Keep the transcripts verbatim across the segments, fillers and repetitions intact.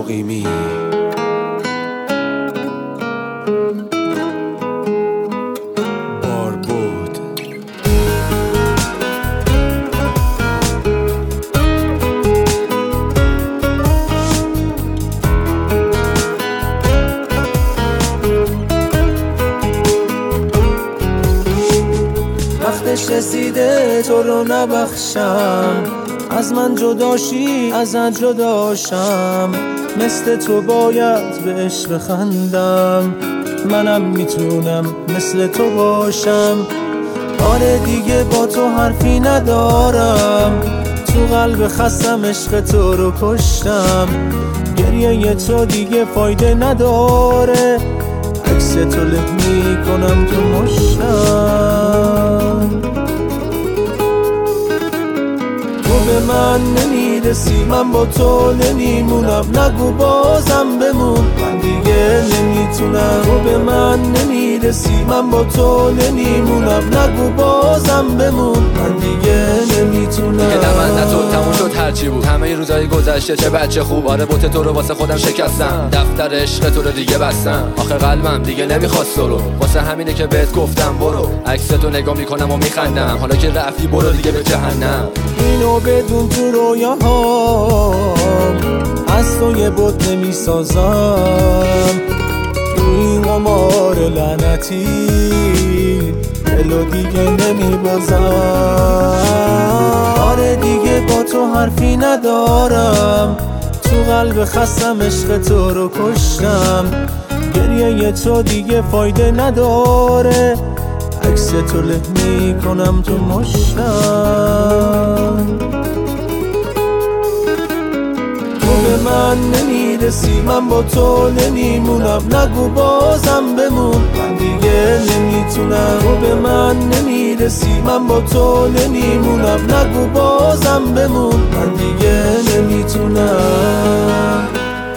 مقیمی. باربود وقتش رسیده تو رو نبخشم، از من جداشی ازت جداشم. مثل تو باید بهش بخندم، منم میتونم مثل تو باشم. آره دیگه با تو حرفی ندارم، تو قلب خستم عشق تو رو کشتم. گریه تو دیگه فایده نداره، عکس تو له میکنم تو مشتم. تو به من نمیرسی، من با تو نمیمونم. نگو بازم بمون، من دیگه نمیتونم. تو به من نمیرسی، من با تو نمیمونم. نگو بازم بمون، من دیگه نمیتونم. دیگه نه من نه تو، تموم شد هرچی بود. همه روزای گذشته چه بچه خوب. آره بوت تو رو واسه خودم شکستم، دفتر عشق تو رو دیگه بستم. آخه قلبم دیگه نمیخواست تو رو، واسه همینه که بهت گفتم برو. عکس تو نگاه میکنم و میخندم، حالا که رفتی برو دیگه به جهنم. اینو بدون تو رویاهام از تو یه بت نمیسازم. تو این قمار لعنتی دلو دیگه نمیبازم. آره دیگه با تو حرفی ندارم، تو قلب خستم عشق تو رو کشتم. گریه تو دیگه فایده نداره، عکس تو له میکنم تو مشتم. تو به من نمیرسی، من با تو نمیمونم. نگو بازم بمون، من دیگه نمیتونم. تو به من نمیرسی، من با تو نمیمونم. نگو بازم بمون، من دیگه نمیتونم.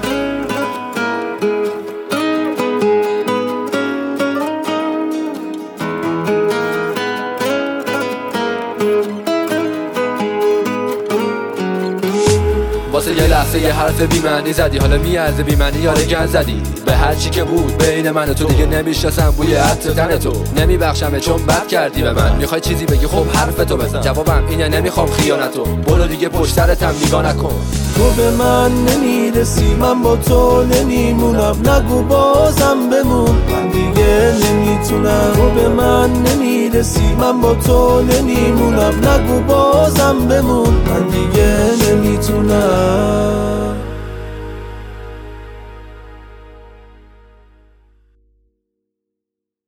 واسه یه لحظه یه حرف بی‌معنی زدی، حالا میارزه بی‌معنی یاره گن زدی. به هر چی که بود بین من و تو دیگه نمیشناسم بوی عطر تن تو. نمیبخشمه چون بد کردی به من. میخوای چیزی بگی خب حرف تو بزن، جوابم اینه نمیخوام خیانتو. برو دیگه پشت سرتم نگاه نکن. تو به من نمیرسی، من با تو نمیمونم. نگو بازم بمون، من دیگه نمیتونم. تو به من نمیرسی، من با تو نمیمونم. نگو بازم بمون، من دیگه نمیتونم.